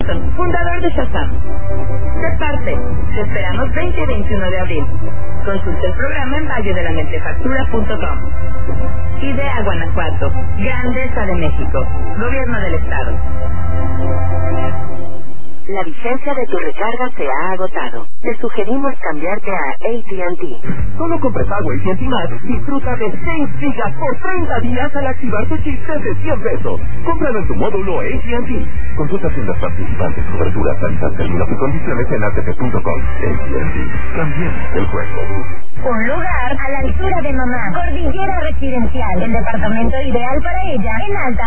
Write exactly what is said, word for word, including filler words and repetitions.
Norton, fundador de Shazam. De parte, te esperamos veinte y veintiuno de abril. Consulta el programa en valledelamentefactura punto com. Idea Guanajuato, Grandeza de México, Gobierno del Estado. La vigencia de tu recarga se ha agotado. Te sugerimos cambiarte a A T and T. Solo con prepago A T and T Más, disfruta de seis gigas por treinta días al activar tu chip desde cien pesos. Cómpralo en tu módulo A T and T. Consulta tiendas participantes, cobertura, tarifas, términos y condiciones en A T P punto com. A T and T. Cambiemos el juego. Un lugar a la altura de mamá. Cordillera Residencial, el departamento ideal para ella en alta